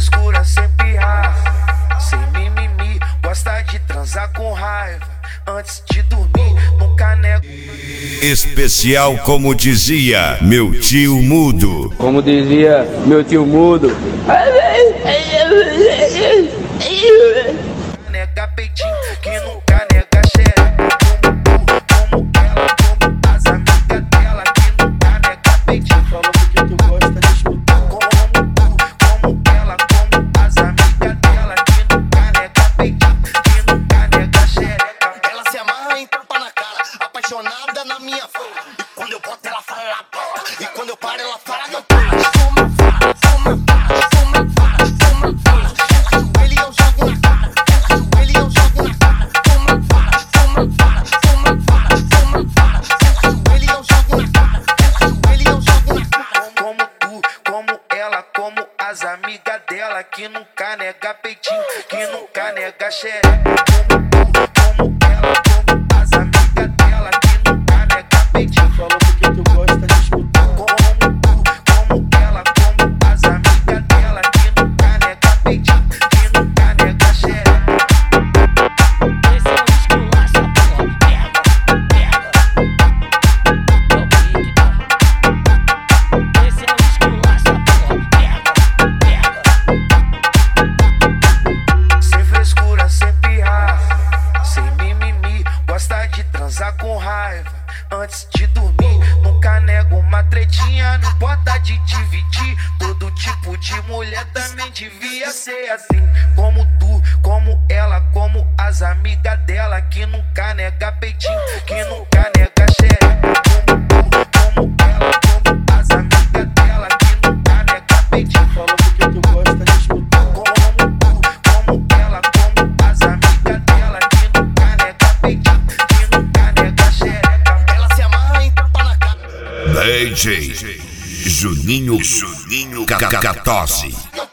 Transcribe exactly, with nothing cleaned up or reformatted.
frescura, sem pirrar, sem mimimi, gosta de transar com raiva. Antes de dormir, nunca nego. Especial, como dizia meu tio Mudo. Como dizia meu tio Mudo. Nega peitinho, que nunca nega xereca. Como tu, como ela, como as amigas dela, que nunca nega peitinho. Falou porque tu gosta de escutar. Como tu, como ela, como as amigas dela, que nunca nega peitinho, que nunca nega xereca. Ela se amarra em tapa na cara, apaixonada na minha flor. E quando eu boto ela fala ela para, e quando eu paro ela fala não para. Fuma, fala, fuma, fala, fuma, fala, fuma, fala. Ela ajoelha e eu jogo na cara, ela ajoelha e eu jogo na cara. Fuma, fala, fuma, fala, fuma, fala, fuma, fala. Ela ajoelha e eu jogo na cara, ela ajoelha e eu jogo na cara. Como tu, como ela, como as amigas dela, que nunca nega peitinho, que nunca nega xereca. Como tu, como ela, como as amigas dela, que nunca nega peitinho. Falou porque tu gosta de escutar. Como tu, como ela, como as amigas dela, que nunca nega peitinho, que nunca nega xereca. Esse é o esculacho, pô, pega, pega. É o pique, tá? Esse é o esculacho, pô, pega, pega. Sem frescura, sem pirrar, sem mimimi, gosta de transar com raiva. Antes de dormir, nunca nego uma tretinha, não importa de dividir. Todo tipo de mulher também devia ser assim. Como tu, como ela, como as amigas dela, que nunca nega peitinho, que nunca nega xereca. Como tu, como ela, como as amigas dela, que nunca nega peitinho. Falou porque tu gosta de escutar. Como tu, como ela, como as amigas dela, que nunca nega peitinho, que nunca nega xereca. Ela se amarra em tapa na cara. D J Juninho Juninho Cacatosse. Eu